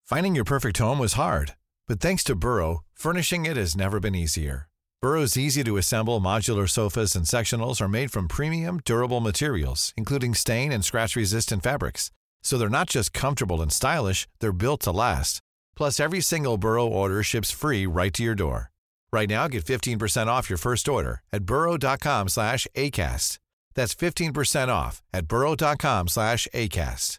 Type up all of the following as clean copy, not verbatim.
Finding your perfect home was hard, but thanks to Burrow, furnishing it has never been easier. Burrow's easy-to-assemble modular sofas and sectionals are made from premium, durable materials, including stain and scratch-resistant fabrics. So they're not just comfortable and stylish, they're built to last. Plus, every single Burrow order ships free right to your door. Right now, get 15% off your first order at burrow.com/ACAST. That's 15% off at burrow.com/ACAST.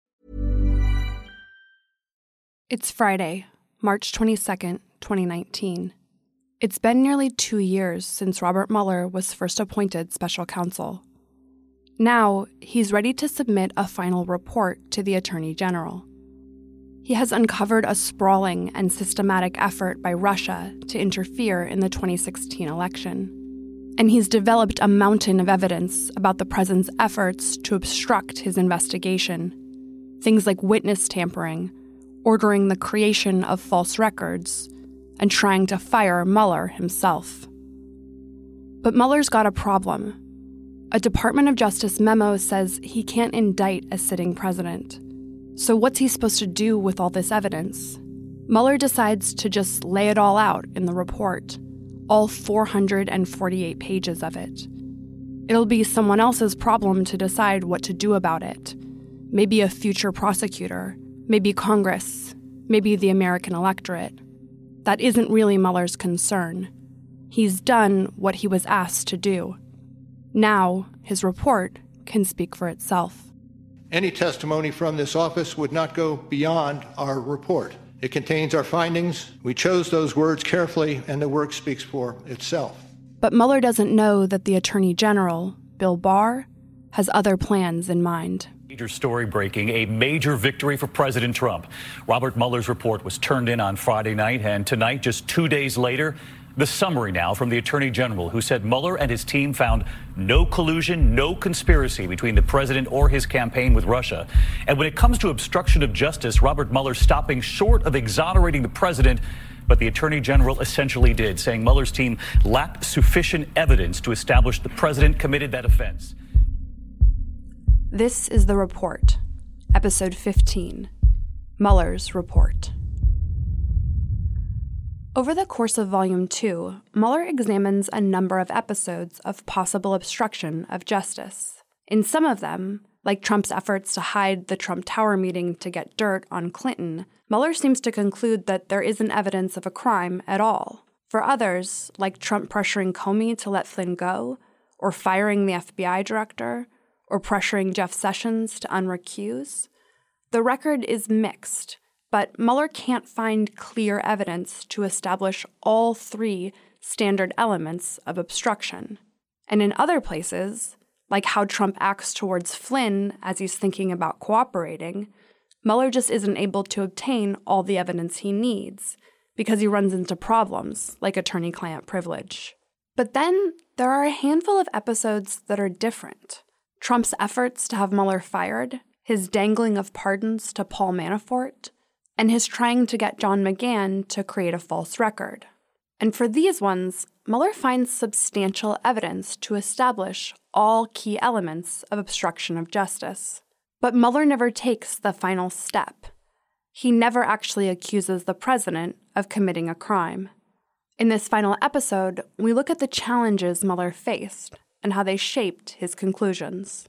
It's Friday, March 22nd, 2019. It's been nearly 2 years since Robert Mueller was first appointed special counsel. Now, he's ready to submit a final report to the Attorney General. He has uncovered a sprawling and systematic effort by Russia to interfere in the 2016 election. And he's developed a mountain of evidence about the president's efforts to obstruct his investigation. Things like witness tampering, ordering the creation of false records, and trying to fire Mueller himself. But Mueller's got a problem. A Department of Justice memo says he can't indict a sitting president. So what's he supposed to do with all this evidence? Mueller decides to just lay it all out in the report, all 448 pages of it. It'll be someone else's problem to decide what to do about it. Maybe a future prosecutor, maybe Congress, maybe the American electorate. That isn't really Mueller's concern. He's done what he was asked to do. Now, his report can speak for itself. Any testimony from this office would not go beyond our report. It contains our findings. We chose those words carefully, and the work speaks for itself. But Mueller doesn't know that the Attorney General, Bill Barr, has other plans in mind. Major story breaking, a major victory for President Trump. Robert Mueller's report was turned in on Friday night, and tonight, just 2 days later, the summary now from the Attorney General, who said Mueller and his team found no collusion, no conspiracy between the president or his campaign with Russia. And when it comes to obstruction of justice, Robert Mueller stopping short of exonerating the president, but the Attorney General essentially did, saying Mueller's team lacked sufficient evidence to establish the president committed that offense. This is The Report, Episode 15, Mueller's Report. Over the course of Volume 2, Mueller examines a number of episodes of possible obstruction of justice. In some of them, like Trump's efforts to hide the Trump Tower meeting to get dirt on Clinton, Mueller seems to conclude that there isn't evidence of a crime at all. For others, like Trump pressuring Comey to let Flynn go, or firing the FBI director, or pressuring Jeff Sessions to unrecuse, the record is mixed, but Mueller can't find clear evidence to establish all three standard elements of obstruction. And in other places, like how Trump acts towards Flynn as he's thinking about cooperating, Mueller just isn't able to obtain all the evidence he needs because he runs into problems like attorney-client privilege. But then there are a handful of episodes that are different. Trump's efforts to have Mueller fired, his dangling of pardons to Paul Manafort, and his trying to get John McGahn to create a false record. And for these ones, Mueller finds substantial evidence to establish all key elements of obstruction of justice. But Mueller never takes the final step. He never actually accuses the president of committing a crime. In this final episode, we look at the challenges Mueller faced and how they shaped his conclusions.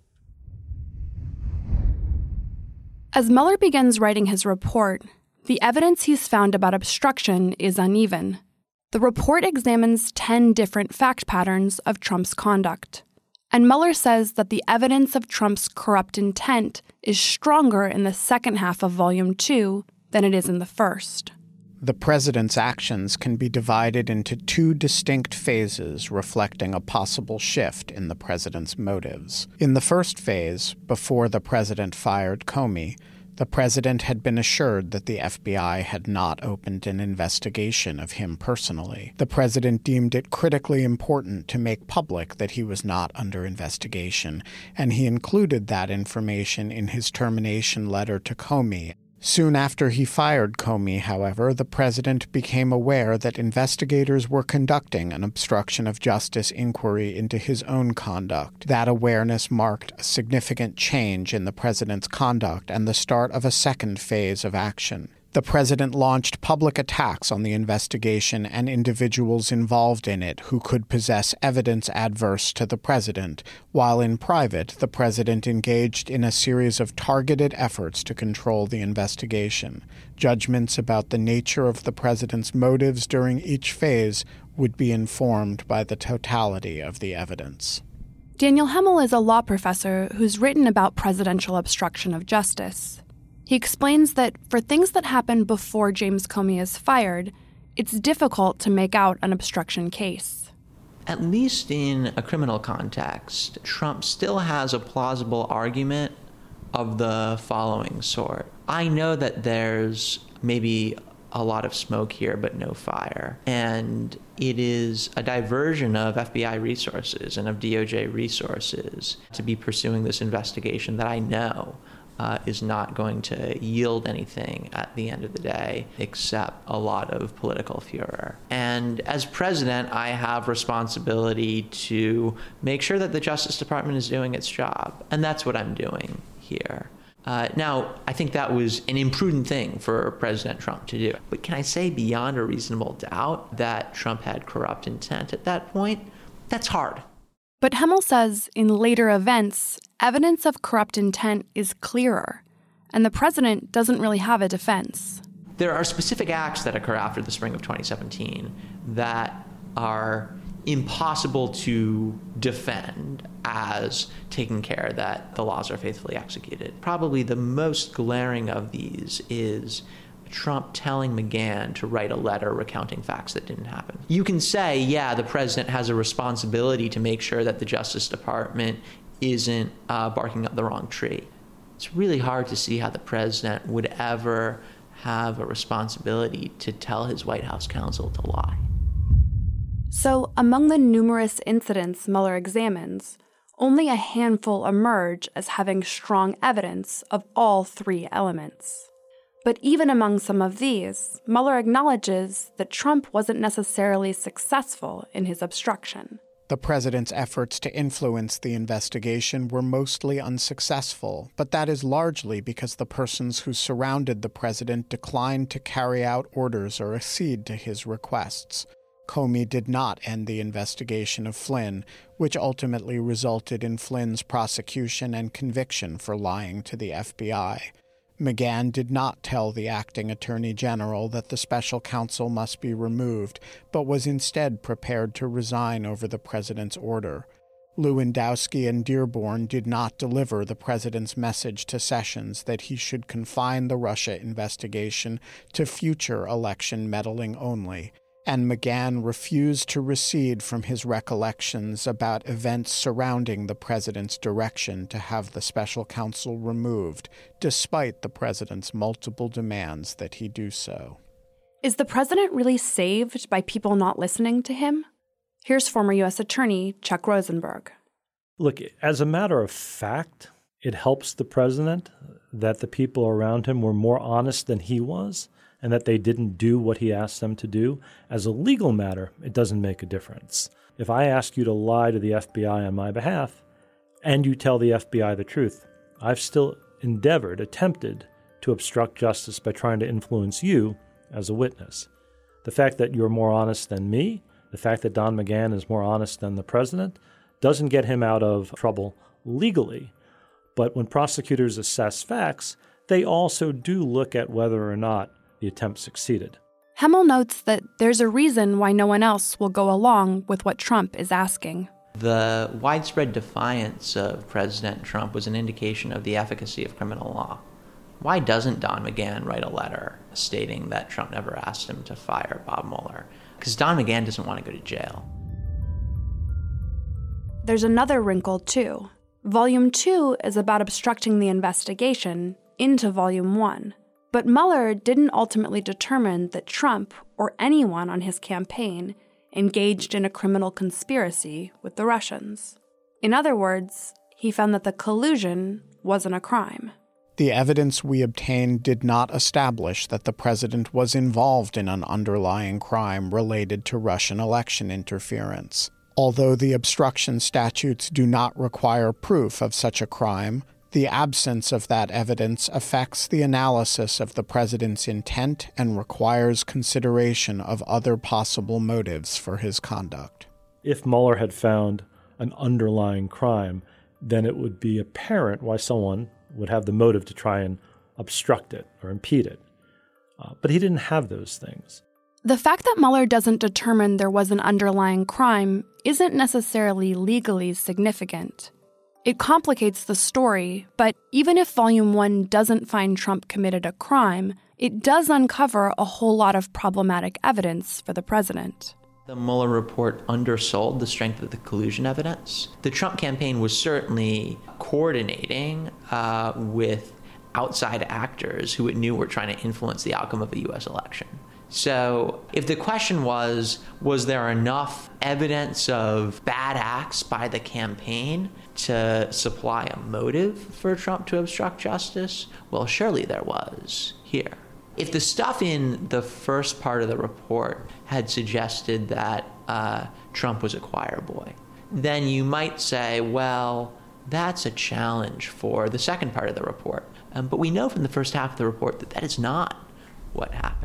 As Mueller begins writing his report, the evidence he's found about obstruction is uneven. The report examines 10 different fact patterns of Trump's conduct. And Mueller says that the evidence of Trump's corrupt intent is stronger in the second half of Volume 2 than it is in the first. The president's actions can be divided into two distinct phases reflecting a possible shift in the president's motives. In the first phase, before the president fired Comey, the president had been assured that the FBI had not opened an investigation of him personally. The president deemed it critically important to make public that he was not under investigation, and he included that information in his termination letter to Comey. Soon after he fired Comey, however, the president became aware that investigators were conducting an obstruction of justice inquiry into his own conduct. That awareness marked a significant change in the president's conduct and the start of a second phase of action. The president launched public attacks on the investigation and individuals involved in it who could possess evidence adverse to the president, while in private, the president engaged in a series of targeted efforts to control the investigation. Judgments about the nature of the president's motives during each phase would be informed by the totality of the evidence. Daniel Hemel is a law professor who's written about presidential obstruction of justice. He explains that for things that happen before James Comey is fired, it's difficult to make out an obstruction case. At least in a criminal context, Trump still has a plausible argument of the following sort. I know that there's maybe a lot of smoke here, but no fire. And it is a diversion of FBI resources and of DOJ resources to be pursuing this investigation that I know is not going to yield anything at the end of the day except a lot of political furor. And as president, I have responsibility to make sure that the Justice Department is doing its job. And that's what I'm doing here. Now, I think that was an imprudent thing for President Trump to do. But can I say beyond a reasonable doubt that Trump had corrupt intent at that point? That's hard. But Hemel says in later events, evidence of corrupt intent is clearer, and the president doesn't really have a defense. There are specific acts that occur after the spring of 2017 that are impossible to defend as taking care that the laws are faithfully executed. Probably the most glaring of these is Trump telling McGahn to write a letter recounting facts that didn't happen. You can say, yeah, the president has a responsibility to make sure that the Justice Department isn't barking up the wrong tree. It's really hard to see how the president would ever have a responsibility to tell his White House counsel to lie. So, among the numerous incidents Mueller examines, only a handful emerge as having strong evidence of all three elements. But even among some of these, Mueller acknowledges that Trump wasn't necessarily successful in his obstruction. The president's efforts to influence the investigation were mostly unsuccessful, but that is largely because the persons who surrounded the president declined to carry out orders or accede to his requests. Comey did not end the investigation of Flynn, which ultimately resulted in Flynn's prosecution and conviction for lying to the FBI. McGahn did not tell the acting attorney general that the special counsel must be removed, but was instead prepared to resign over the president's order. Lewandowski and Dearborn did not deliver the president's message to Sessions that he should confine the Russia investigation to future election meddling only, and McGahn refused to recede from his recollections about events surrounding the president's direction to have the special counsel removed, despite the president's multiple demands that he do so. Is the president really saved by people not listening to him? Here's former U.S. Attorney Chuck Rosenberg. Look, as a matter of fact, it helps the president that the people around him were more honest than he was, and that they didn't do what he asked them to do. As a legal matter, it doesn't make a difference. If I ask you to lie to the FBI on my behalf, and you tell the FBI the truth, I've still attempted to obstruct justice by trying to influence you as a witness. The fact that you're more honest than me, the fact that Don McGahn is more honest than the president, doesn't get him out of trouble legally. But when prosecutors assess facts, they also do look at whether or not the attempt succeeded. Hemel notes that there's a reason why no one else will go along with what Trump is asking. The widespread defiance of President Trump was an indication of the efficacy of criminal law. Why doesn't Don McGahn write a letter stating that Trump never asked him to fire Bob Mueller? Because Don McGahn doesn't want to go to jail. There's another wrinkle, too. Volume 2 is about obstructing the investigation into Volume 1. But Mueller didn't ultimately determine that Trump or anyone on his campaign engaged in a criminal conspiracy with the Russians. In other words, he found that the collusion wasn't a crime. The evidence we obtained did not establish that the president was involved in an underlying crime related to Russian election interference. Although the obstruction statutes do not require proof of such a crime, The absence of that evidence affects the analysis of the president's intent and requires consideration of other possible motives for his conduct. If Mueller had found an underlying crime, then it would be apparent why someone would have the motive to try and obstruct it or impede it. But he didn't have those things. The fact that Mueller doesn't determine there was an underlying crime isn't necessarily legally significant. It complicates the story, but even if Volume 1 doesn't find Trump committed a crime, it does uncover a whole lot of problematic evidence for the president. The Mueller report undersold the strength of the collusion evidence. The Trump campaign was certainly coordinating with outside actors who it knew were trying to influence the outcome of a U.S. election. So if the question was there enough evidence of bad acts by the campaign to supply a motive for Trump to obstruct justice? Well, surely there was here. If the stuff in the first part of the report had suggested that Trump was a choir boy, then you might say, well, that's a challenge for the second part of the report. But we know from the first half of the report that that is not what happened.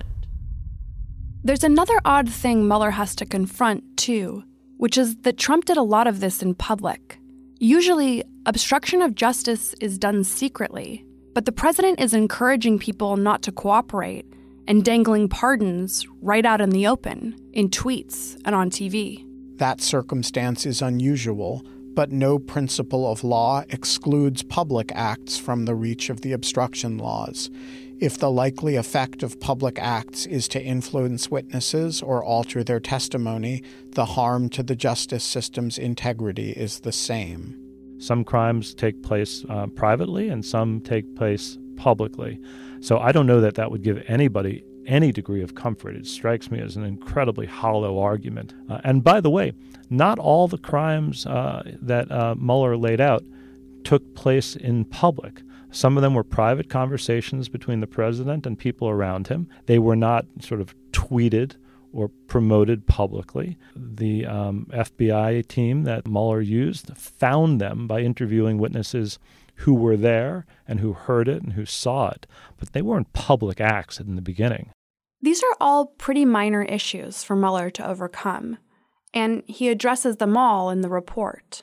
There's another odd thing Mueller has to confront, too, which is that Trump did a lot of this in public. Usually, obstruction of justice is done secretly, but the president is encouraging people not to cooperate and dangling pardons right out in the open, in tweets and on TV. That circumstance is unusual, but no principle of law excludes public acts from the reach of the obstruction laws. If the likely effect of public acts is to influence witnesses or alter their testimony, the harm to the justice system's integrity is the same. Some crimes take place privately and some take place publicly. So I don't know that that would give anybody any degree of comfort. It strikes me as an incredibly hollow argument. And by the way, not all the crimes that Mueller laid out took place in public. Some of them were private conversations between the president and people around him. They were not sort of tweeted or promoted publicly. The FBI team that Mueller used found them by interviewing witnesses who were there and who heard it and who saw it. But they weren't public acts in the beginning. These are all pretty minor issues for Mueller to overcome, and he addresses them all in the report.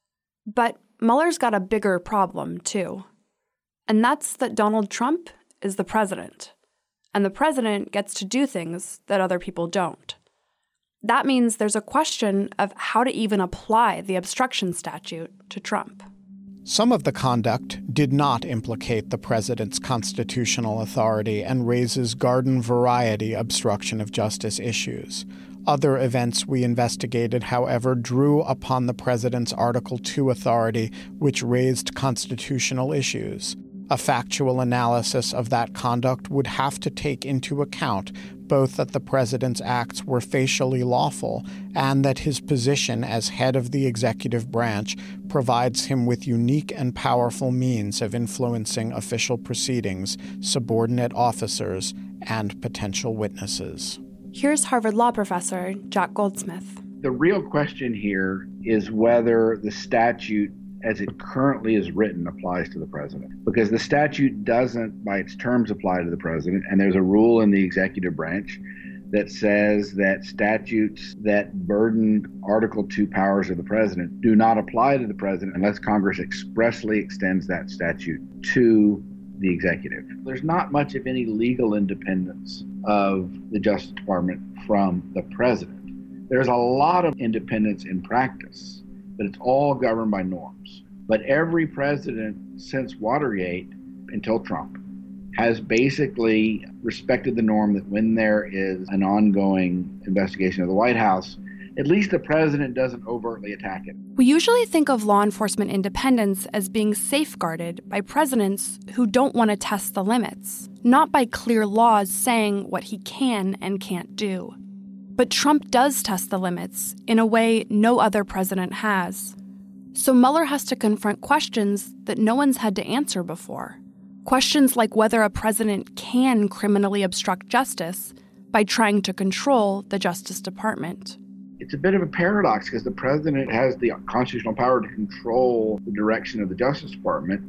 But Mueller's got a bigger problem, too. And that's that Donald Trump is the president, and the president gets to do things that other people don't. That means there's a question of how to even apply the obstruction statute to Trump. Some of the conduct did not implicate the president's constitutional authority and raises garden variety obstruction of justice issues. Other events we investigated, however, drew upon the president's Article II authority, which raised constitutional issues. A factual analysis of that conduct would have to take into account both that the president's acts were facially lawful and that his position as head of the executive branch provides him with unique and powerful means of influencing official proceedings, subordinate officers, and potential witnesses. Here's Harvard Law professor Jack Goldsmith. The real question here is whether the statute as it currently is written applies to the president. Because the statute doesn't, by its terms, apply to the president. And there's a rule in the executive branch that says that statutes that burden Article II powers of the president do not apply to the president unless Congress expressly extends that statute to the executive. There's not much of any legal independence of the Justice Department from the president. There's a lot of independence in practice, but it's all governed by norms. But every president since Watergate until Trump has basically respected the norm that when there is an ongoing investigation of the White House, at least the president doesn't overtly attack it. We usually think of law enforcement independence as being safeguarded by presidents who don't want to test the limits, not by clear laws saying what he can and can't do. But Trump does test the limits in a way no other president has. So Mueller has to confront questions that no one's had to answer before. Questions like whether a president can criminally obstruct justice by trying to control the Justice Department. It's a bit of a paradox because the president has the constitutional power to control the direction of the Justice Department,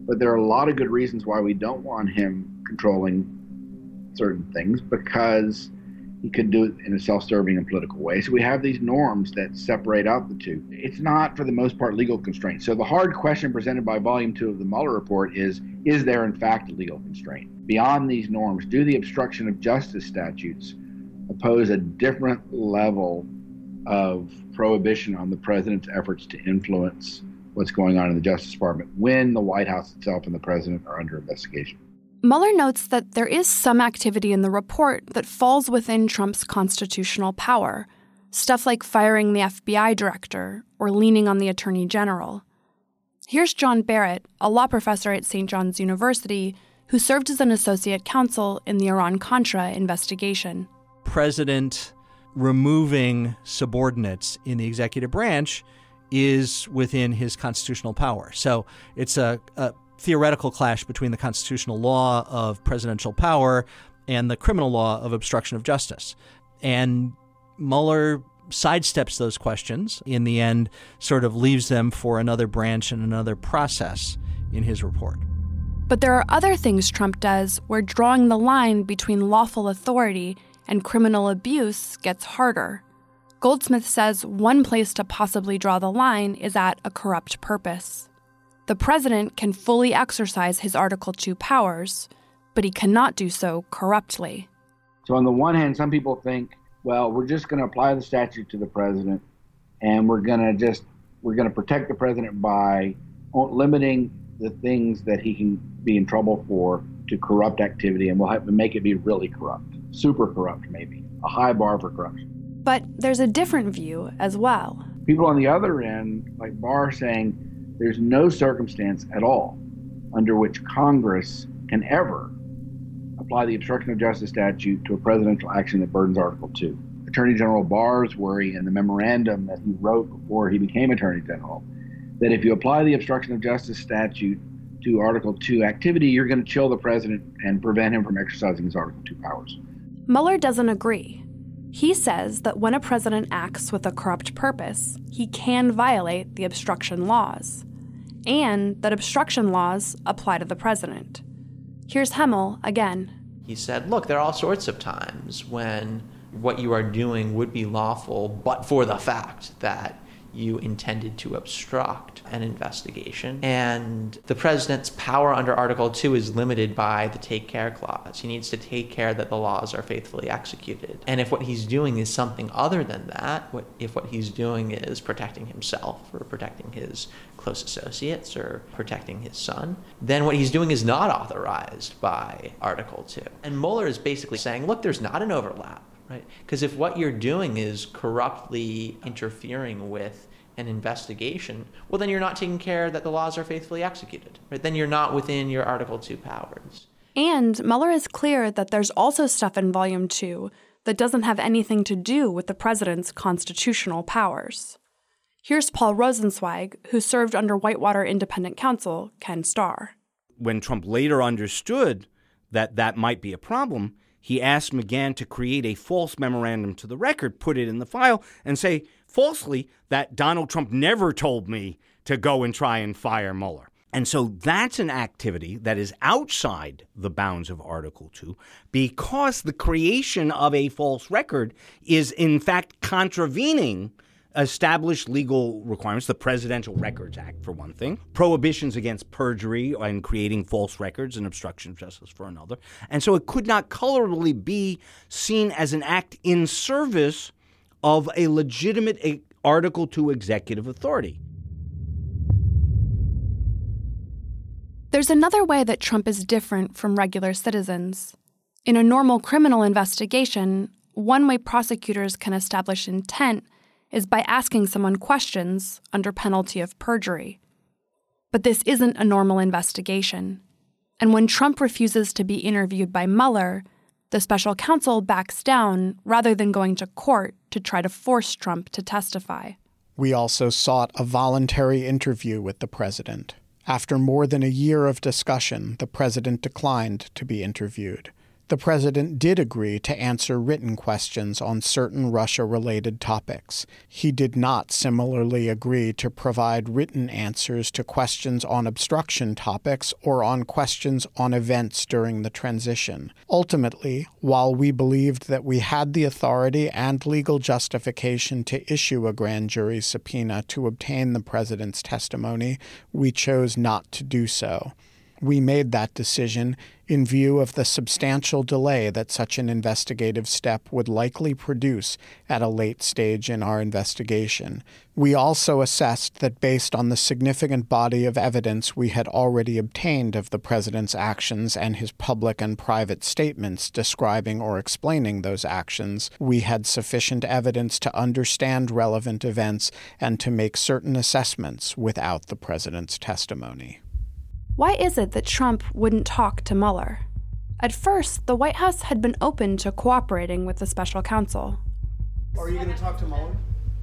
But there are a lot of good reasons why we don't want him controlling certain things, because he could do it in a self-serving and political way. So we have these norms that separate out the two. It's not, for the most part, legal constraint. So the hard question presented by Volume 2 of the Mueller report is there in fact a legal constraint? Beyond these norms, do the obstruction of justice statutes impose a different level of prohibition on the president's efforts to influence what's going on in the Justice Department when the White House itself and the president are under investigation? Mueller notes that there is some activity in the report that falls within Trump's constitutional power, stuff like firing the FBI director or leaning on the attorney general. Here's John Barrett, a law professor at St. John's University, who served as an associate counsel in the Iran-Contra investigation. President removing subordinates in the executive branch is within his constitutional power. So it's a theoretical clash between the constitutional law of presidential power and the criminal law of obstruction of justice. And Mueller sidesteps those questions, in the end sort of leaves them for another branch and another process in his report. But there are other things Trump does where drawing the line between lawful authority and criminal abuse gets harder. Goldsmith says one place to possibly draw the line is at a corrupt purpose. The president can fully exercise his Article II powers, but he cannot do so corruptly. So on the one hand, some people think, well, we're just going to apply the statute to the president, and we're going to protect the president by limiting the things that he can be in trouble for to corrupt activity, and we'll have to make it be really corrupt, super corrupt maybe, a high bar for corruption. But there's a different view as well. People on the other end, like Barr, saying there's no circumstance at all under which Congress can ever apply the obstruction of justice statute to a presidential action that burdens Article II. Attorney General Barr's worry in the memorandum that he wrote before he became Attorney General, that if you apply the obstruction of justice statute to Article II activity, you're going to chill the president and prevent him from exercising his Article II powers. Mueller doesn't agree. He says that when a president acts with a corrupt purpose, he can violate the obstruction laws, and that obstruction laws apply to the president. Here's Hemel again. He said, look, there are all sorts of times when what you are doing would be lawful, but for the fact that you intended to obstruct an investigation. And the president's power under Article II is limited by the Take Care Clause. He needs to take care that the laws are faithfully executed. And if what he's doing is something other than that, if what he's doing is protecting himself or protecting his close associates or protecting his son, then what he's doing is not authorized by Article II. And Mueller is basically saying, look, there's not an overlap. Right? Because if what you're doing is corruptly interfering with an investigation, well, then you're not taking care that the laws are faithfully executed. Right? Then you're not within your Article II powers. And Mueller is clear that there's also stuff in Volume 2 that doesn't have anything to do with the president's constitutional powers. Here's Paul Rosenzweig, who served under Whitewater independent counsel Ken Starr. When Trump later understood that that might be a problem, he asked McGahn to create a false memorandum to the record, put it in the file, and say falsely that Donald Trump never told me to go and try and fire Mueller. And so that's an activity that is outside the bounds of Article II because the creation of a false record is, in fact, contravening established legal requirements, the Presidential Records Act, for one thing, prohibitions against perjury and creating false records and obstruction of justice for another. And so it could not colorably be seen as an act in service of a legitimate Article II executive authority. There's another way that Trump is different from regular citizens. In a normal criminal investigation, one way prosecutors can establish intent is by asking someone questions under penalty of perjury. But this isn't a normal investigation. And when Trump refuses to be interviewed by Mueller, the special counsel backs down rather than going to court to try to force Trump to testify. We also sought a voluntary interview with the president. After more than a year of discussion, the president declined to be interviewed. The president did agree to answer written questions on certain Russia-related topics. He did not similarly agree to provide written answers to questions on obstruction topics or on questions on events during the transition. Ultimately, while we believed that we had the authority and legal justification to issue a grand jury subpoena to obtain the president's testimony, we chose not to do so. We made that decision in view of the substantial delay that such an investigative step would likely produce at a late stage in our investigation. We also assessed that based on the significant body of evidence we had already obtained of the president's actions and his public and private statements describing or explaining those actions, we had sufficient evidence to understand relevant events and to make certain assessments without the president's testimony. Why is it that Trump wouldn't talk to Mueller? At first, the White House had been open to cooperating with the special counsel. Are you going to talk to Mueller?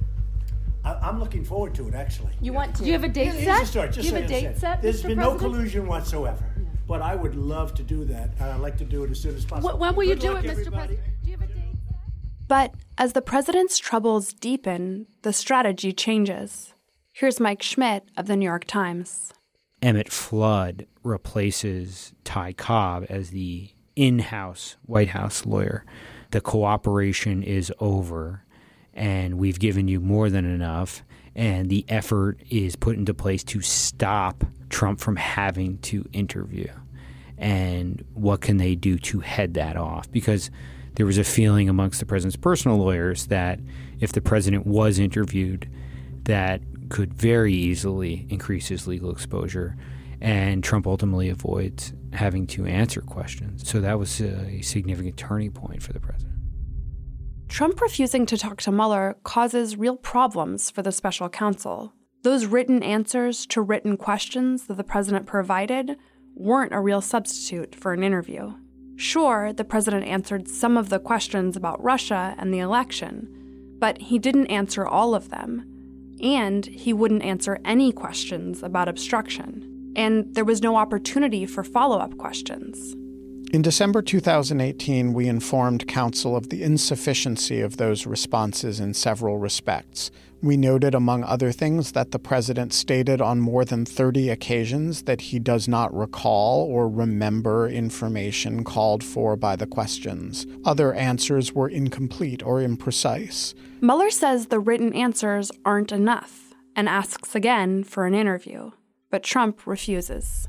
I'm looking forward to it, actually. You want to? Do you have a date set? Do you have a date set? There's been no collusion whatsoever. Yeah. But I would love to do that. I'd like to do it as soon as possible. When will you do it, Mr. President? Do you have a date set? But as the president's troubles deepen, the strategy changes. Here's Mike Schmidt of the New York Times. Emmett Flood replaces Ty Cobb as the in-house White House lawyer. The cooperation is over, and we've given you more than enough, and the effort is put into place to stop Trump from having to interview. And what can they do to head that off? Because there was a feeling amongst the president's personal lawyers that if the president was interviewed, that could very easily increase his legal exposure, and Trump ultimately avoids having to answer questions. So that was a significant turning point for the president. Trump refusing to talk to Mueller causes real problems for the special counsel. Those written answers to written questions that the president provided weren't a real substitute for an interview. Sure, the president answered some of the questions about Russia and the election, but he didn't answer all of them. And he wouldn't answer any questions about obstruction. And there was no opportunity for follow-up questions. In December 2018, we informed counsel of the insufficiency of those responses in several respects. We noted, among other things, that the president stated on more than 30 occasions that he does not recall or remember information called for by the questions. Other answers were incomplete or imprecise. Mueller says the written answers aren't enough and asks again for an interview, but Trump refuses.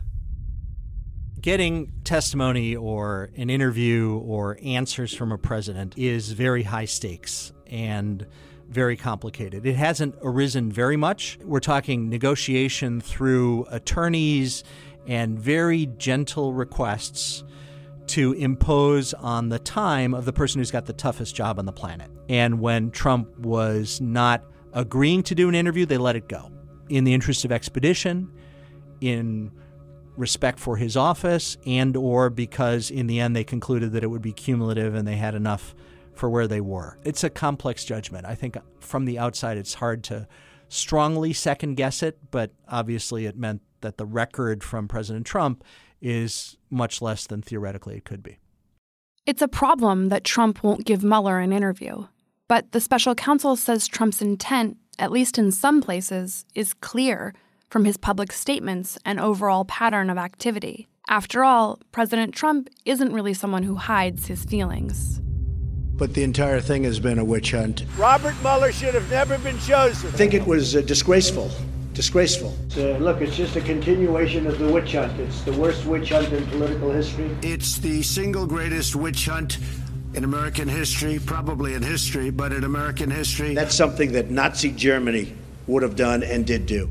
Getting testimony or an interview or answers from a president is very high stakes and very complicated. It hasn't arisen very much. We're talking negotiation through attorneys and very gentle requests to impose on the time of the person who's got the toughest job on the planet. And when Trump was not agreeing to do an interview, they let it go. In the interest of expedition, in respect for his office, and or because in the end they concluded that it would be cumulative and they had enough for where they were. It's a complex judgment. I think from the outside it's hard to strongly second guess it, but obviously it meant that the record from President Trump is much less than theoretically it could be. It's a problem that Trump won't give Mueller an interview. But the special counsel says Trump's intent, at least in some places, is clear from his public statements and overall pattern of activity. After all, President Trump isn't really someone who hides his feelings. But the entire thing has been a witch hunt. Robert Mueller should have never been chosen. I think it was disgraceful. Disgraceful. Look, it's just a continuation of the witch hunt. It's the worst witch hunt in political history. It's the single greatest witch hunt in American history, probably in history, but in American history. That's something that Nazi Germany would have done and did do.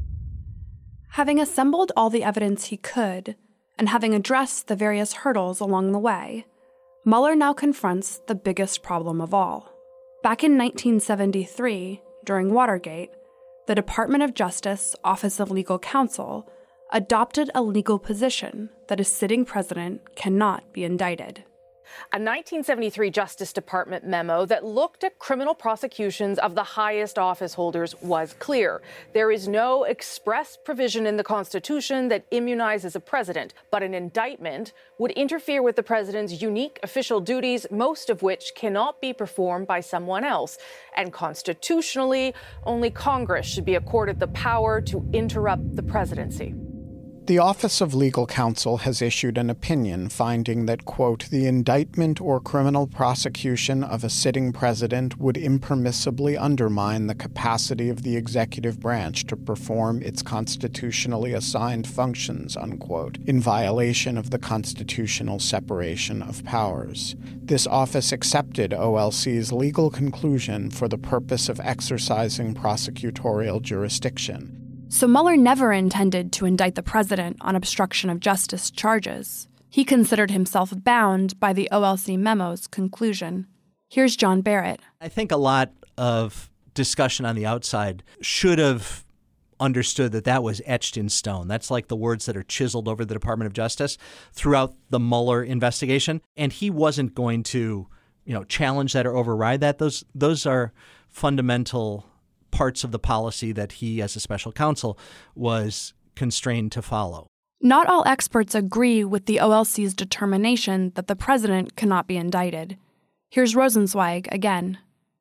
Having assembled all the evidence he could, and having addressed the various hurdles along the way, Mueller now confronts the biggest problem of all. Back in 1973, during Watergate, the Department of Justice Office of Legal Counsel adopted a legal position that a sitting president cannot be indicted. A 1973 Justice Department memo that looked at criminal prosecutions of the highest office holders was clear. There is no express provision in the Constitution that immunizes a president, but an indictment would interfere with the president's unique official duties, most of which cannot be performed by someone else. And constitutionally, only Congress should be accorded the power to interrupt the presidency. The Office of Legal Counsel has issued an opinion finding that, quote, the indictment or criminal prosecution of a sitting president would impermissibly undermine the capacity of the executive branch to perform its constitutionally assigned functions, unquote, in violation of the constitutional separation of powers. This office accepted OLC's legal conclusion for the purpose of exercising prosecutorial jurisdiction. So Mueller never intended to indict the president on obstruction of justice charges. He considered himself bound by the OLC memo's conclusion. Here's John Barrett. I think a lot of discussion on the outside should have understood that that was etched in stone. That's like the words that are chiseled over the Department of Justice throughout the Mueller investigation. And he wasn't going to, challenge that or override that. Those are fundamental parts of the policy that he, as a special counsel, was constrained to follow. Not all experts agree with the OLC's determination that the president cannot be indicted. Here's Rosenzweig again.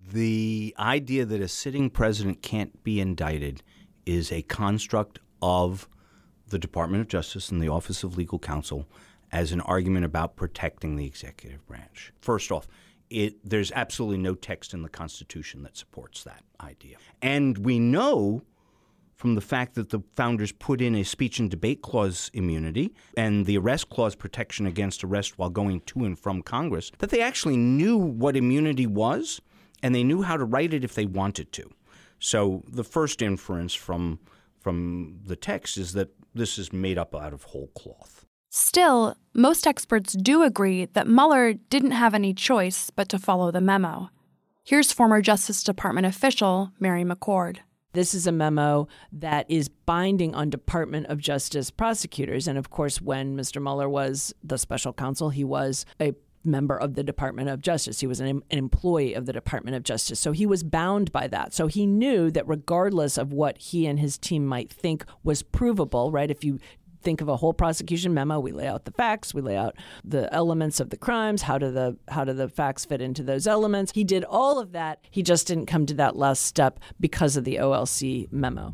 The idea that a sitting president can't be indicted is a construct of the Department of Justice and the Office of Legal Counsel as an argument about protecting the executive branch. First off, there's absolutely no text in the Constitution that supports that idea. And we know from the fact that the founders put in a speech and debate clause immunity and the arrest clause protection against arrest while going to and from Congress, that they actually knew what immunity was and they knew how to write it if they wanted to. So the first inference from the text is that this is made up out of whole cloth. Still, most experts do agree that Mueller didn't have any choice but to follow the memo. Here's former Justice Department official Mary McCord. This is a memo that is binding on Department of Justice prosecutors. And of course, when Mr. Mueller was the special counsel, he was a member of the Department of Justice. He was an employee of the Department of Justice. So he was bound by that. So he knew that regardless of what he and his team might think was provable, right? If you think of a whole prosecution memo, we lay out the facts, we lay out the elements of the crimes, how do the facts fit into those elements. He did all of that. He just didn't come to that last step because of the OLC memo.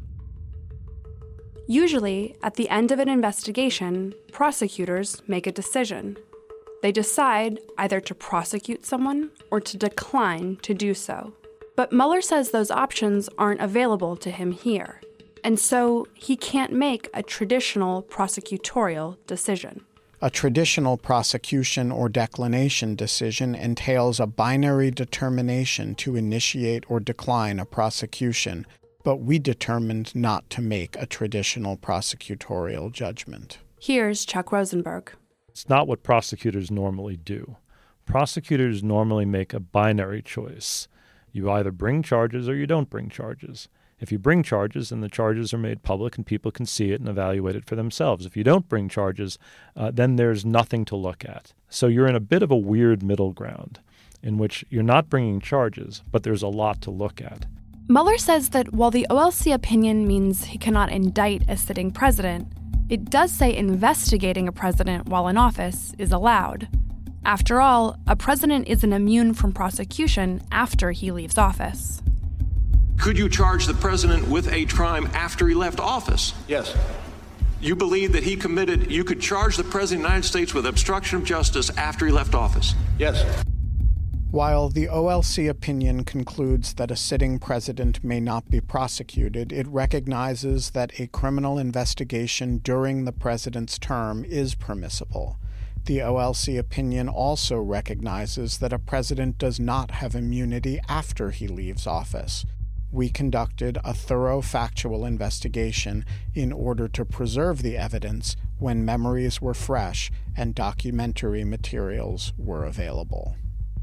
Usually, at the end of an investigation, prosecutors make a decision. They decide either to prosecute someone or to decline to do so. But Mueller says those options aren't available to him here. And so he can't make a traditional prosecutorial decision. A traditional prosecution or declination decision entails a binary determination to initiate or decline a prosecution, but we determined not to make a traditional prosecutorial judgment. Here's Chuck Rosenberg. It's not what prosecutors normally do. Prosecutors normally make a binary choice. You either bring charges or you don't bring charges. If you bring charges, then the charges are made public and people can see it and evaluate it for themselves. If you don't bring charges, then there's nothing to look at. So you're in a bit of a weird middle ground in which you're not bringing charges, but there's a lot to look at. Mueller says that while the OLC opinion means he cannot indict a sitting president, it does say investigating a president while in office is allowed. After all, a president isn't immune from prosecution after he leaves office. Could you charge the president with a crime after he left office? Yes. You believe that you could charge the president of the United States with obstruction of justice after he left office? Yes. While the OLC opinion concludes that a sitting president may not be prosecuted, it recognizes that a criminal investigation during the president's term is permissible. The OLC opinion also recognizes that a president does not have immunity after he leaves office. We conducted a thorough factual investigation in order to preserve the evidence when memories were fresh and documentary materials were available.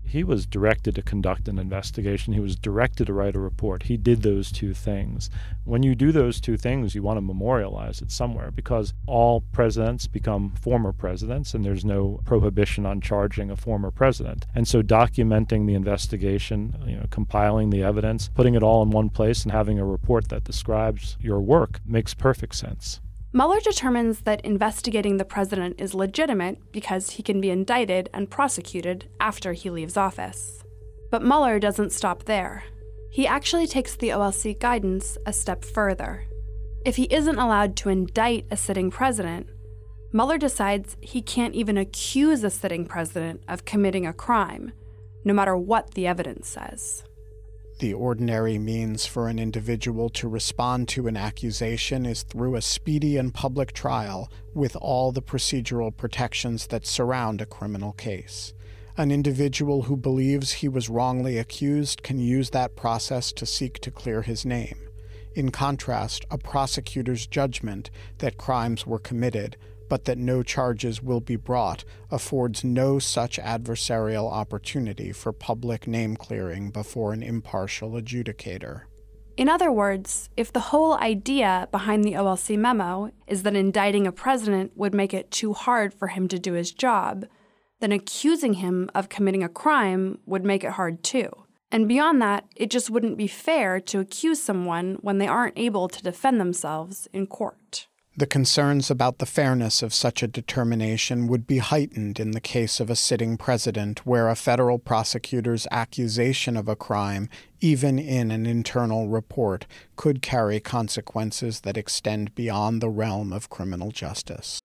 He was directed to conduct an investigation. He was directed to write a report. He did those two things. When you do those two things, you want to memorialize it somewhere, because all presidents become former presidents, and there's no prohibition on charging a former president. And so documenting the investigation, compiling the evidence, putting it all in one place and having a report that describes your work makes perfect sense. Mueller determines that investigating the president is legitimate because he can be indicted and prosecuted after he leaves office. But Mueller doesn't stop there. He actually takes the OLC guidance a step further. If he isn't allowed to indict a sitting president, Mueller decides he can't even accuse a sitting president of committing a crime, no matter what the evidence says. The ordinary means for an individual to respond to an accusation is through a speedy and public trial with all the procedural protections that surround a criminal case. An individual who believes he was wrongly accused can use that process to seek to clear his name. In contrast, a prosecutor's judgment that crimes were committed but that no charges will be brought affords no such adversarial opportunity for public name-clearing before an impartial adjudicator. In other words, if the whole idea behind the OLC memo is that indicting a president would make it too hard for him to do his job, then accusing him of committing a crime would make it hard too. And beyond that, it just wouldn't be fair to accuse someone when they aren't able to defend themselves in court. The concerns about the fairness of such a determination would be heightened in the case of a sitting president where a federal prosecutor's accusation of a crime, even in an internal report, could carry consequences that extend beyond the realm of criminal justice.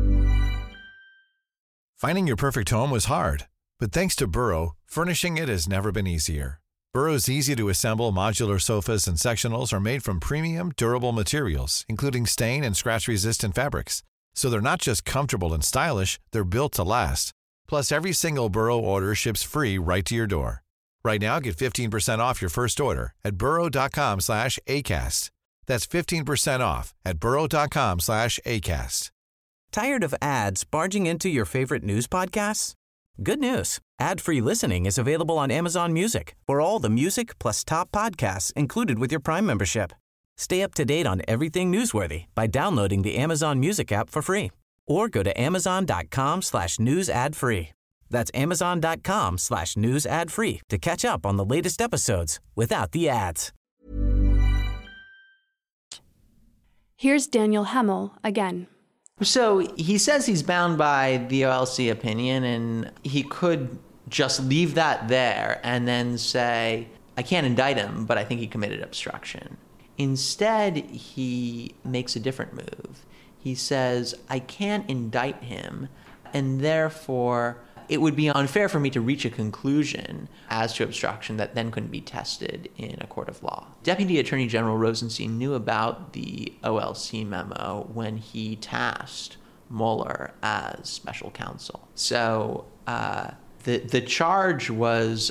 Finding your perfect home was hard, but thanks to Burrow, furnishing it has never been easier. Burrow's easy-to-assemble modular sofas and sectionals are made from premium, durable materials, including stain and scratch-resistant fabrics. So they're not just comfortable and stylish, they're built to last. Plus, every single Burrow order ships free right to your door. Right now, get 15% off your first order at burrow.com/ACAST. That's 15% off at burrow.com/ACAST. Tired of ads barging into your favorite news podcasts? Good news. Ad-free listening is available on Amazon Music for all the music plus top podcasts included with your Prime membership. Stay up to date on everything newsworthy by downloading the Amazon Music app for free or go to amazon.com/news ad free. That's amazon.com/news ad free to catch up on the latest episodes without the ads. Here's Daniel Hemel again. So he says he's bound by the OLC opinion, and he could just leave that there and then say, I can't indict him, but I think he committed obstruction. Instead, he makes a different move. He says, I can't indict him, and therefore it would be unfair for me to reach a conclusion as to obstruction that then couldn't be tested in a court of law. Deputy Attorney General Rosenstein knew about the OLC memo when he tasked Mueller as special counsel. So the charge was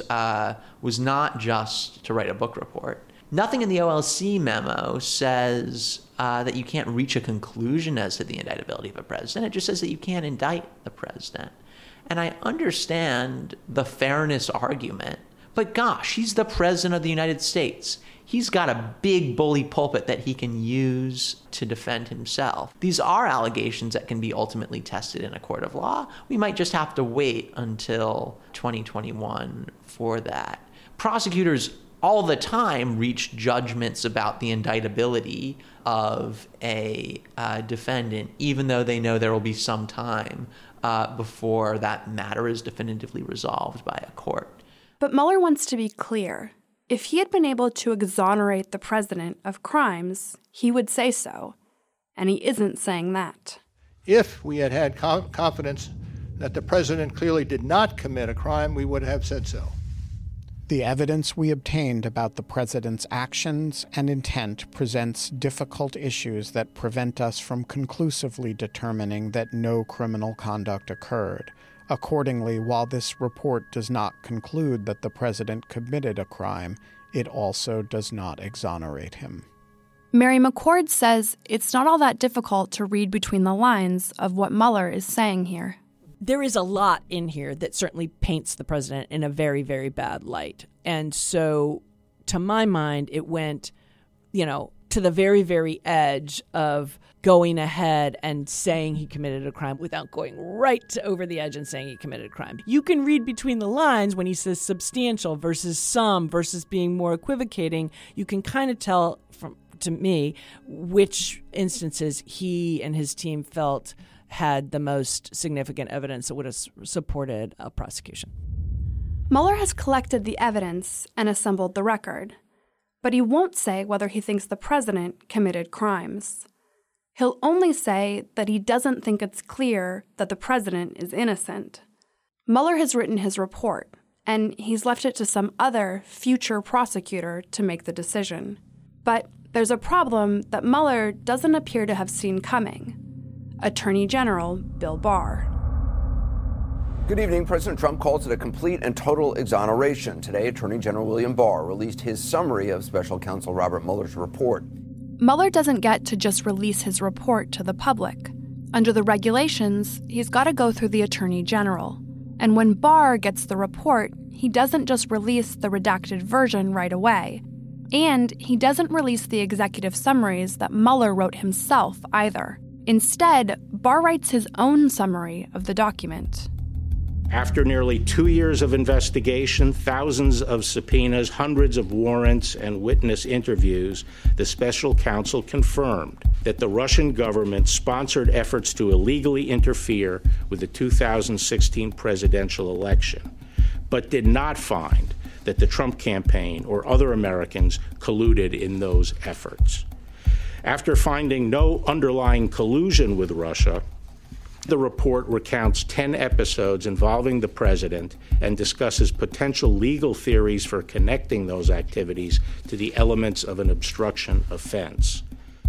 not just to write a book report. Nothing in the OLC memo says that you can't reach a conclusion as to the indictability of a president. It just says that you can't indict the president. And I understand the fairness argument, but gosh, he's the president of the United States. He's got a big bully pulpit that he can use to defend himself. These are allegations that can be ultimately tested in a court of law. We might just have to wait until 2021 for that. Prosecutors all the time reach judgments about the indictability of a defendant, even though they know there will be some time before that matter is definitively resolved by a court. But Mueller wants to be clear. If he had been able to exonerate the president of crimes, he would say so. And he isn't saying that. If we had had confidence that the president clearly did not commit a crime, we would have said so. The evidence we obtained about the president's actions and intent presents difficult issues that prevent us from conclusively determining that no criminal conduct occurred. Accordingly, while this report does not conclude that the president committed a crime, it also does not exonerate him. Mary McCord says it's not all that difficult to read between the lines of what Mueller is saying here. there is a lot in here that certainly paints the president in a very, very bad light. And so, to my mind, it went, to the very, very edge of going ahead and saying he committed a crime without going right over the edge and saying he committed a crime. You can read between the lines when he says substantial versus some versus being more equivocating. You can kind of tell to me which instances he and his team felt had the most significant evidence that would have supported a prosecution. Mueller has collected the evidence and assembled the record, but he won't say whether he thinks the president committed crimes. He'll only say that he doesn't think it's clear that the president is innocent. Mueller has written his report, and he's left it to some other future prosecutor to make the decision. But there's a problem that Mueller doesn't appear to have seen coming. Attorney General Bill Barr. Good evening. President Trump calls it a complete and total exoneration. Today, Attorney General William Barr released his summary of Special Counsel Robert Mueller's report. Mueller doesn't get to just release his report to the public. Under the regulations, he's got to go through the Attorney General. And when Barr gets the report, he doesn't just release the redacted version right away. And he doesn't release the executive summaries that Mueller wrote himself either. Instead, Barr writes his own summary of the document. After nearly 2 years of investigation, thousands of subpoenas, hundreds of warrants, and witness interviews, the special counsel confirmed that the Russian government sponsored efforts to illegally interfere with the 2016 presidential election, but did not find that the Trump campaign or other Americans colluded in those efforts. After finding no underlying collusion with Russia, the report recounts 10 episodes involving the president and discusses potential legal theories for connecting those activities to the elements of an obstruction offense.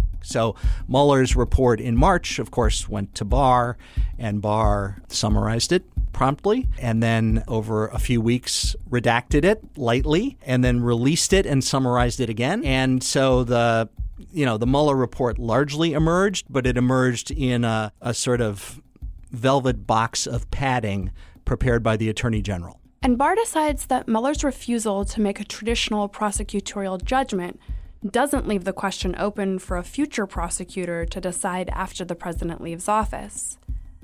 So Mueller's report in March, of course, went to Barr, and Barr summarized it promptly, and then over a few weeks redacted it lightly, and then released it and summarized it again. And so the Mueller report largely emerged, but it emerged in a sort of velvet box of padding prepared by the Attorney General. And Barr decides that Mueller's refusal to make a traditional prosecutorial judgment doesn't leave the question open for a future prosecutor to decide after the president leaves office.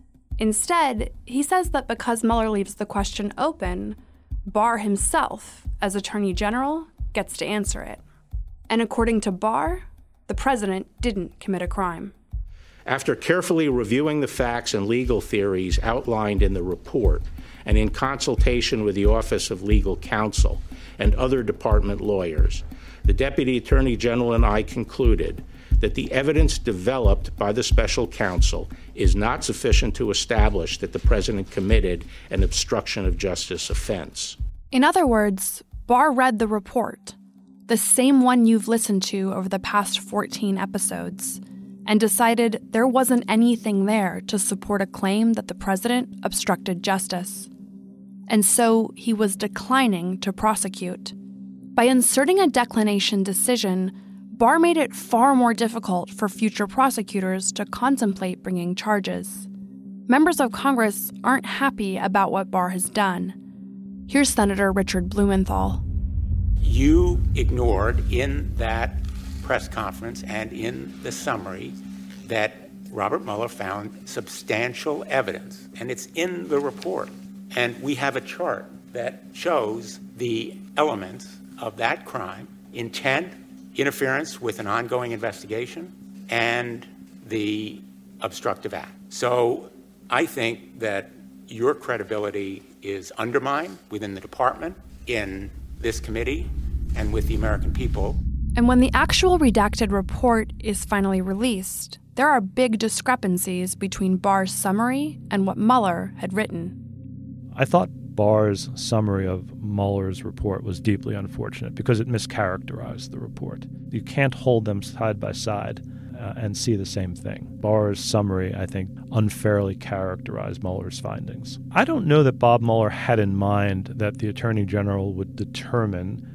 Instead, he says that because Mueller leaves the question open, Barr himself, as Attorney General, gets to answer it. And according to Barr, the president didn't commit a crime. After carefully reviewing the facts and legal theories outlined in the report, and in consultation with the Office of Legal Counsel and other department lawyers, the Deputy Attorney General and I concluded that the evidence developed by the special counsel is not sufficient to establish that the president committed an obstruction of justice offense. In other words, Barr read the report, the same one you've listened to over the past 14 episodes, and decided there wasn't anything there to support a claim that the president obstructed justice. And so he was declining to prosecute. By inserting a declination decision, Barr made it far more difficult for future prosecutors to contemplate bringing charges. Members of Congress aren't happy about what Barr has done. Here's Senator Richard Blumenthal. You ignored in that press conference and in the summary that Robert Mueller found substantial evidence, and it's in the report. And we have a chart that shows the elements of that crime: intent, interference with an ongoing investigation, and the obstructive act. So I think that your credibility is undermined within the department, in this committee, and with the American people. And when the actual redacted report is finally released, there are big discrepancies between Barr's summary and what Mueller had written. I thought Barr's summary of Mueller's report was deeply unfortunate because it mischaracterized the report. You can't hold them side by side and see the same thing. Barr's summary, I think, unfairly characterized Mueller's findings. I don't know that Bob Mueller had in mind that the Attorney General would determine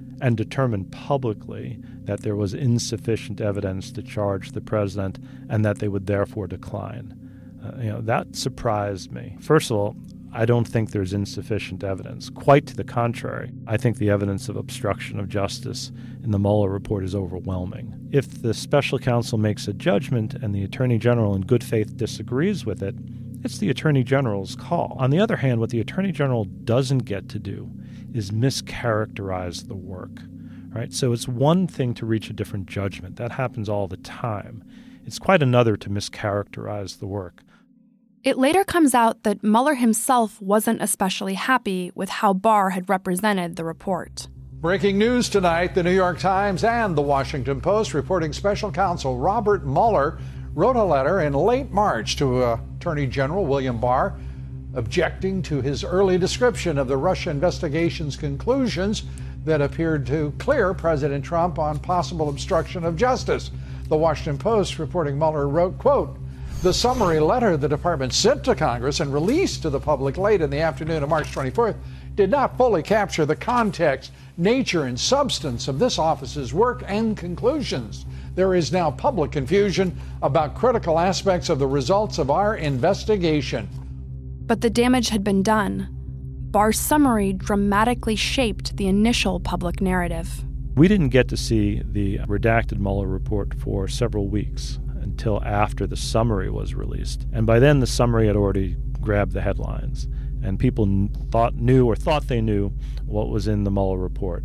publicly that there was insufficient evidence to charge the president and that they would therefore decline. That surprised me. First of all, I don't think there's insufficient evidence. Quite to the contrary. I think the evidence of obstruction of justice in the Mueller report is overwhelming. If the special counsel makes a judgment and the Attorney General in good faith disagrees with it, it's the Attorney General's call. On the other hand, what the Attorney General doesn't get to do is mischaracterize the work. Right? So it's one thing to reach a different judgment. That happens all the time. It's quite another to mischaracterize the work. It later comes out that Mueller himself wasn't especially happy with how Barr had represented the report. Breaking news tonight, the New York Times and the Washington Post reporting special counsel Robert Mueller wrote a letter in late March to Attorney General William Barr objecting to his early description of the Russia investigation's conclusions that appeared to clear President Trump on possible obstruction of justice. The Washington Post reporting Mueller wrote, quote, "The summary letter the department sent to Congress and released to the public late in the afternoon of March 24th did not fully capture the context, nature, and substance of this office's work and conclusions. There is now public confusion about critical aspects of the results of our investigation." But the damage had been done. Barr's summary dramatically shaped the initial public narrative. We didn't get to see the redacted Mueller report for several weeks until after the summary was released. And by then, the summary had already grabbed the headlines. And people thought they knew what was in the Mueller report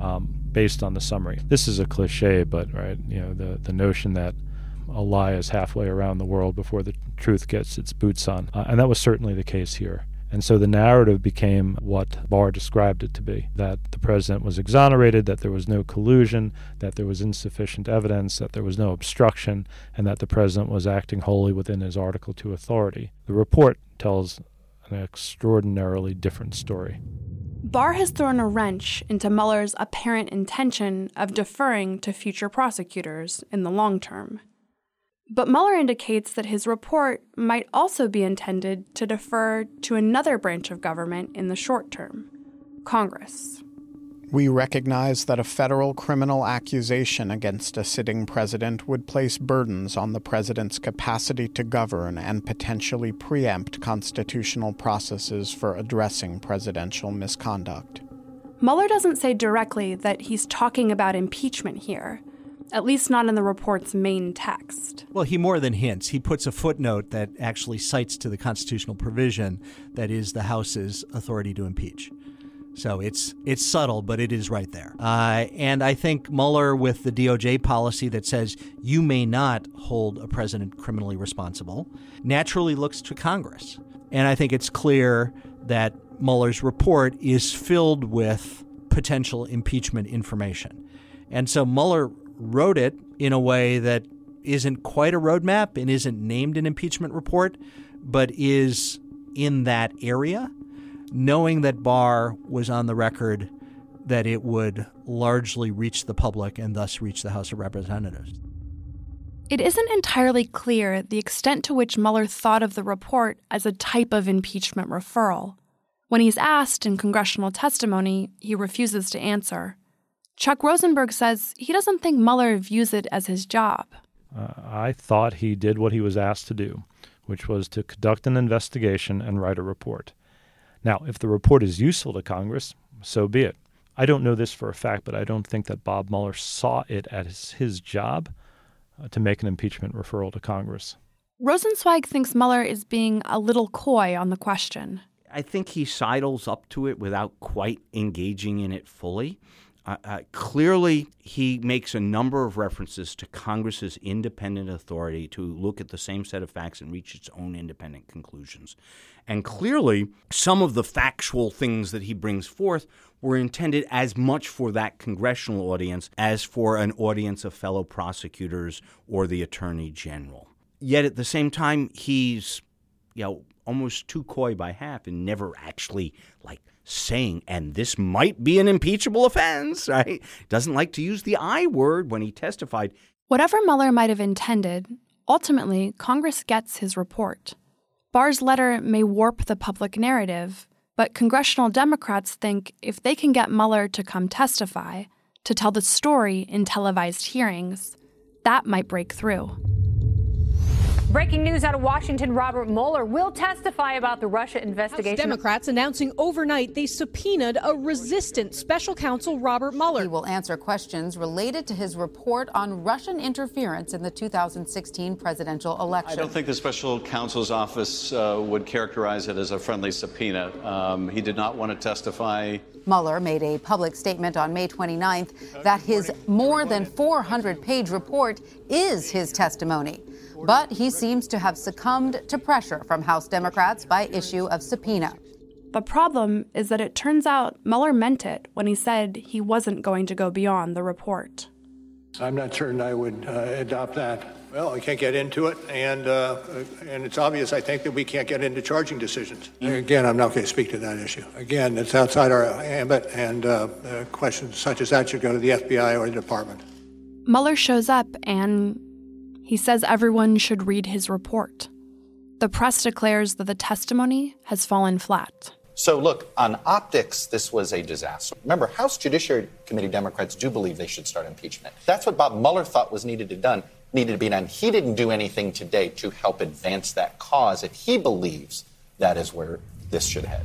based on the summary. This is a cliche, but right, the notion that a lie is halfway around the world before the truth gets its boots on. And that was certainly the case here. And so the narrative became what Barr described it to be, that the president was exonerated, that there was no collusion, that there was insufficient evidence, that there was no obstruction, and that the president was acting wholly within his Article II authority. The report tells an extraordinarily different story. Barr has thrown a wrench into Mueller's apparent intention of deferring to future prosecutors in the long term. But Mueller indicates that his report might also be intended to defer to another branch of government in the short term, Congress. We recognize that a federal criminal accusation against a sitting president would place burdens on the president's capacity to govern and potentially preempt constitutional processes for addressing presidential misconduct. Mueller doesn't say directly that he's talking about impeachment here, at least not in the report's main text. Well, he more than hints. He puts a footnote that actually cites to the constitutional provision that is the House's authority to impeach. So it's subtle, but it is right there. And I think Mueller, with the DOJ policy that says you may not hold a president criminally responsible, naturally looks to Congress. And I think it's clear that Mueller's report is filled with potential impeachment information. And so Mueller wrote it in a way that isn't quite a roadmap and isn't named an impeachment report, but is in that area, knowing that Barr was on the record that it would largely reach the public and thus reach the House of Representatives. It isn't entirely clear the extent to which Mueller thought of the report as a type of impeachment referral. When he's asked in congressional testimony, he refuses to answer. Chuck Rosenberg says he doesn't think Mueller views it as his job. I thought he did what he was asked to do, which was to conduct an investigation and write a report. Now, if the report is useful to Congress, so be it. I don't know this for a fact, but I don't think that Bob Mueller saw it as his job to make an impeachment referral to Congress. Rosenzweig thinks Mueller is being a little coy on the question. I think he sidles up to it without quite engaging in it fully. Clearly, he makes a number of references to Congress's independent authority to look at the same set of facts and reach its own independent conclusions. And clearly, some of the factual things that he brings forth were intended as much for that congressional audience as for an audience of fellow prosecutors or the Attorney General. Yet at the same time, he's, almost too coy by half and never actually, saying, and this might be an impeachable offense, right? Doesn't like to use the I word when he testified. Whatever Mueller might have intended, ultimately, Congress gets his report. Barr's letter may warp the public narrative, but congressional Democrats think if they can get Mueller to come testify, to tell the story in televised hearings, that might break through. Breaking news out of Washington, Robert Mueller will testify about the Russia investigation. House Democrats announcing overnight they subpoenaed a resistant special counsel Robert Mueller. He will answer questions related to his report on Russian interference in the 2016 presidential election. I don't think the special counsel's office would characterize it as a friendly subpoena. He did not want to testify. Mueller made a public statement on May 29th that his more than 400-page report is his testimony. But he seems to have succumbed to pressure from House Democrats by issue of subpoena. The problem is that it turns out Mueller meant it when he said he wasn't going to go beyond the report. I'm not certain I would adopt that. Well, we can't get into it, and it's obvious, I think, that we can't get into charging decisions. Again, I'm not going to speak to that issue. Again, it's outside our ambit, and questions such as that should go to the FBI or the department. Mueller shows up and he says everyone should read his report. The press declares that the testimony has fallen flat. So look, on optics, this was a disaster. Remember, House Judiciary Committee Democrats do believe they should start impeachment. That's what Bob Mueller thought was needed to be done. He didn't do anything today to help advance that cause, and he believes that is where this should head.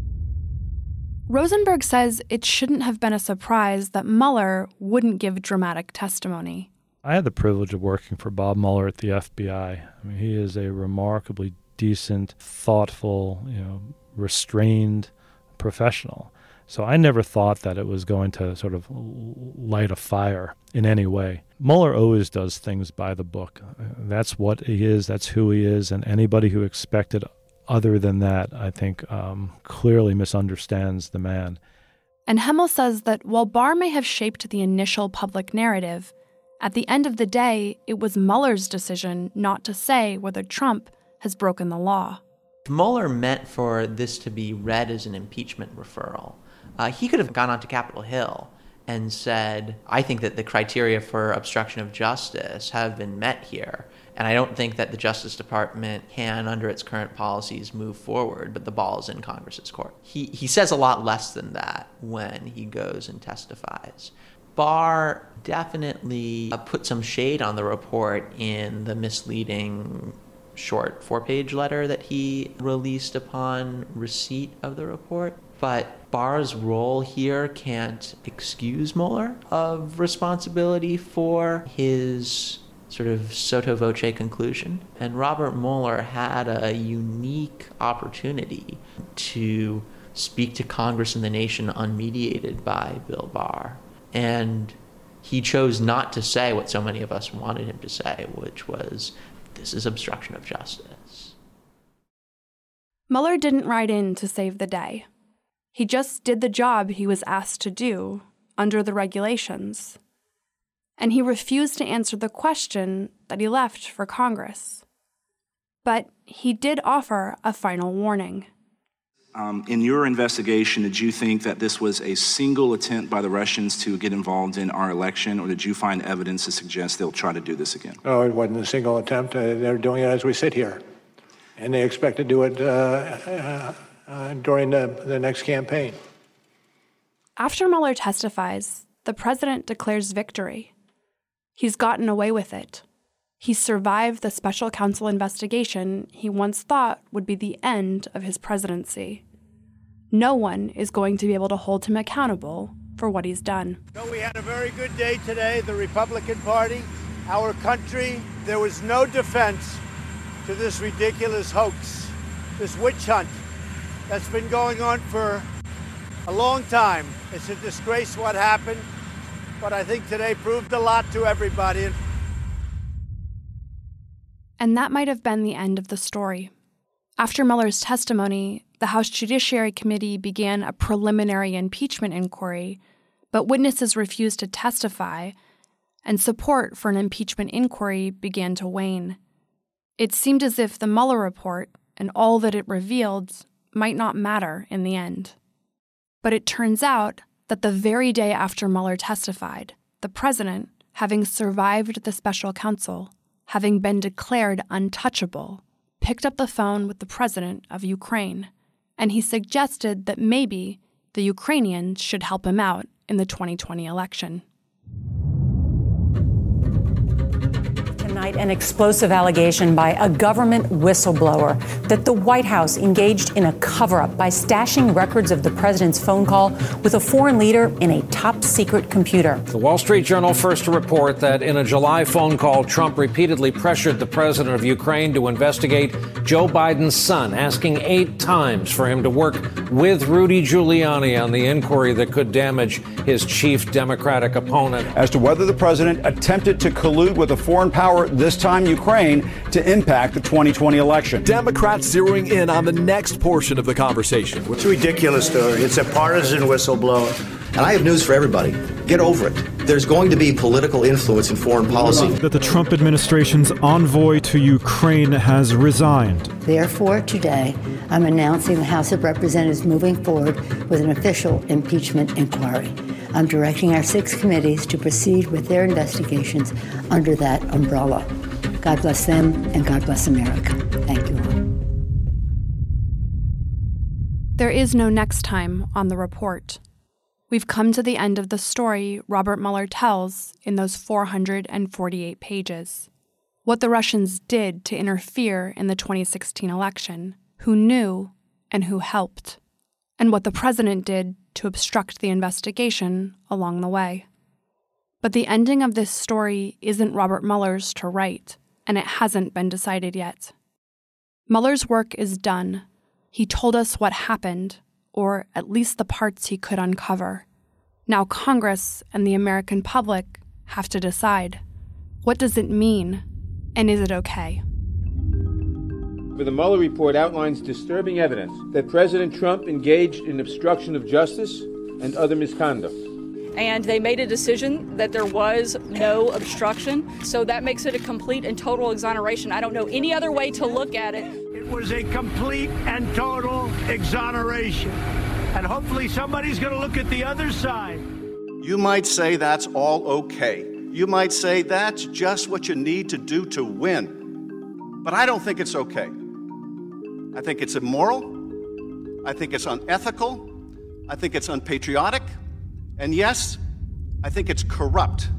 Rosenberg says it shouldn't have been a surprise that Mueller wouldn't give dramatic testimony. I had the privilege of working for Bob Mueller at the FBI. I mean, he is a remarkably decent, thoughtful, restrained professional. So I never thought that it was going to sort of light a fire in any way. Mueller always does things by the book. That's what he is, that's who he is, and anybody who expected other than that, I think, clearly misunderstands the man. And Hemmel says that while Barr may have shaped the initial public narrative, at the end of the day, it was Mueller's decision not to say whether Trump has broken the law. Mueller meant for this to be read as an impeachment referral. He could have gone onto Capitol Hill and said, I think that the criteria for obstruction of justice have been met here, and I don't think that the Justice Department can, under its current policies, move forward, but the ball is in Congress's court. He says a lot less than that when he goes and testifies. Barr definitely put some shade on the report in the misleading short 4-page letter that he released upon receipt of the report. But Barr's role here can't excuse Mueller of responsibility for his sort of sotto voce conclusion. And Robert Mueller had a unique opportunity to speak to Congress and the nation unmediated by Bill Barr. And he chose not to say what so many of us wanted him to say, which was, this is obstruction of justice. Mueller didn't ride in to save the day. He just did the job he was asked to do under the regulations. And he refused to answer the question that he left for Congress. But he did offer a final warning. In your investigation, did you think that this was a single attempt by the Russians to get involved in our election, or did you find evidence to suggest they'll try to do this again? Oh, it wasn't a single attempt. They're doing it as we sit here. And they expect to do it during the next campaign. After Mueller testifies, the president declares victory. He's gotten away with it. He survived the special counsel investigation he once thought would be the end of his presidency. No one is going to be able to hold him accountable for what he's done. So we had a very good day today, the Republican Party, our country. There was no defense to this ridiculous hoax, this witch hunt that's been going on for a long time. It's a disgrace what happened, but I think today proved a lot to everybody. And that might have been the end of the story. After Mueller's testimony, the House Judiciary Committee began a preliminary impeachment inquiry, but witnesses refused to testify, and support for an impeachment inquiry began to wane. It seemed as if the Mueller report and all that it revealed might not matter in the end. But it turns out that the very day after Mueller testified, the president, having survived the special counsel, having been declared untouchable, picked up the phone with the president of Ukraine, and he suggested that maybe the Ukrainians should help him out in the 2020 election. Tonight, Tonight, an explosive allegation by a government whistleblower that the White House engaged in a cover-up by stashing records of the president's phone call with a foreign leader in a top-secret computer. The Wall Street Journal first to report that in a July phone call, Trump repeatedly pressured the president of Ukraine to investigate Joe Biden's son, asking 8 times for him to work with Rudy Giuliani on the inquiry that could damage his chief Democratic opponent. As to whether the president attempted to collude with a foreign power, this time Ukraine, to impact the 2020 election. Democrats zeroing in on the next portion of the conversation. It's a ridiculous story. It's a partisan whistleblower. And I have news for everybody. Get over it. There's going to be political influence in foreign policy. That the Trump administration's envoy to Ukraine has resigned. Therefore, today, I'm announcing the House of Representatives moving forward with an official impeachment inquiry. I'm directing our 6 committees to proceed with their investigations under that umbrella. God bless them and God bless America. Thank you all. There is no next time on the report. We've come to the end of the story Robert Mueller tells in those 448 pages. What the Russians did to interfere in the 2016 election, who knew and who helped, and what the president did to obstruct the investigation along the way. But the ending of this story isn't Robert Mueller's to write, and it hasn't been decided yet. Mueller's work is done. He told us what happened, or at least the parts he could uncover. Now Congress and the American public have to decide. What does it mean, and is it okay? The Mueller report outlines disturbing evidence that President Trump engaged in obstruction of justice and other misconduct. And they made a decision that there was no obstruction, so that makes it a complete and total exoneration. I don't know any other way to look at it. It was a complete and total exoneration. And hopefully somebody's going to look at the other side. You might say that's all okay. You might say that's just what you need to do to win. But I don't think it's okay. I think it's immoral. I think it's unethical. I think it's unpatriotic. And yes, I think it's corrupt.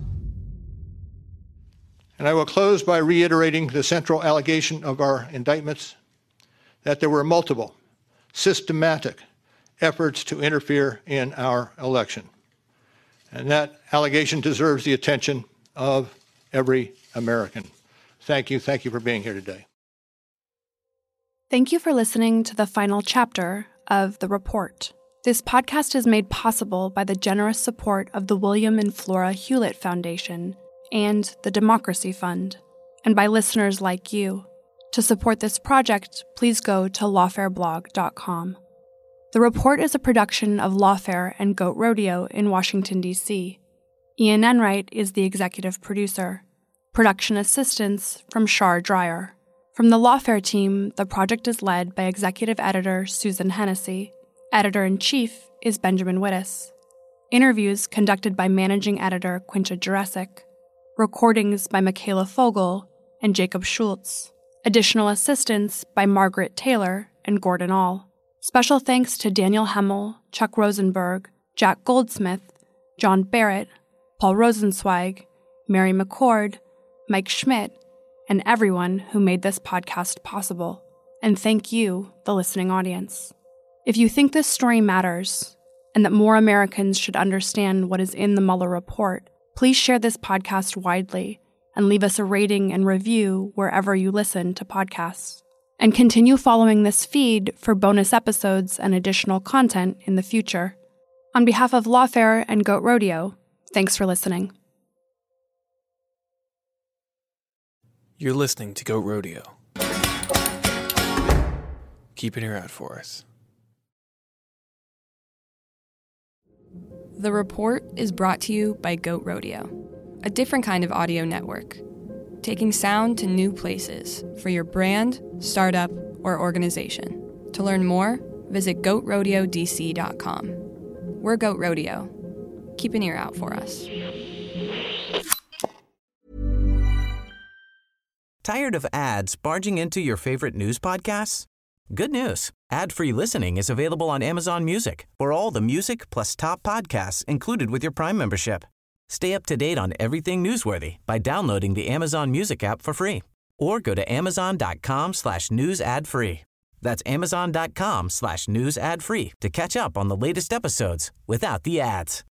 And I will close by reiterating the central allegation of our indictments, that there were multiple, systematic efforts to interfere in our election. And that allegation deserves the attention of every American. Thank you. Thank you for being here today. Thank you for listening to the final chapter of The Report. This podcast is made possible by the generous support of the William and Flora Hewlett Foundation and the Democracy Fund, and by listeners like you. To support this project, please go to lawfareblog.com. The Report is a production of Lawfare and Goat Rodeo in Washington, D.C. Ian Enright is the executive producer. Production assistance from Shar Dreyer. From the Lawfare team, the project is led by executive editor Susan Hennessy. Editor-in-chief is Benjamin Wittes. Interviews conducted by managing editor Quinta Jurecic. Recordings by Michaela Fogel and Jacob Schultz. Additional assistance by Margaret Taylor and Gordon All. Special thanks to Daniel Hemmel, Chuck Rosenberg, Jack Goldsmith, John Barrett, Paul Rosenzweig, Mary McCord, Mike Schmidt, and everyone who made this podcast possible. And thank you, the listening audience. If you think this story matters, and that more Americans should understand what is in the Mueller report, please share this podcast widely and leave us a rating and review wherever you listen to podcasts. And continue following this feed for bonus episodes and additional content in the future. On behalf of Lawfare and Goat Rodeo, thanks for listening. You're listening to Goat Rodeo. Keep an ear out for us. The Report is brought to you by Goat Rodeo, a different kind of audio network, taking sound to new places for your brand, startup, or organization. To learn more, visit goatrodeodc.com. We're Goat Rodeo. Keep an ear out for us. Tired of ads barging into your favorite news podcasts? Good news. Ad-free listening is available on Amazon Music for all the music plus top podcasts included with your Prime membership. Stay up to date on everything newsworthy by downloading the Amazon Music app for free or go to amazon.com/news ad free. That's amazon.com/news ad free to catch up on the latest episodes without the ads.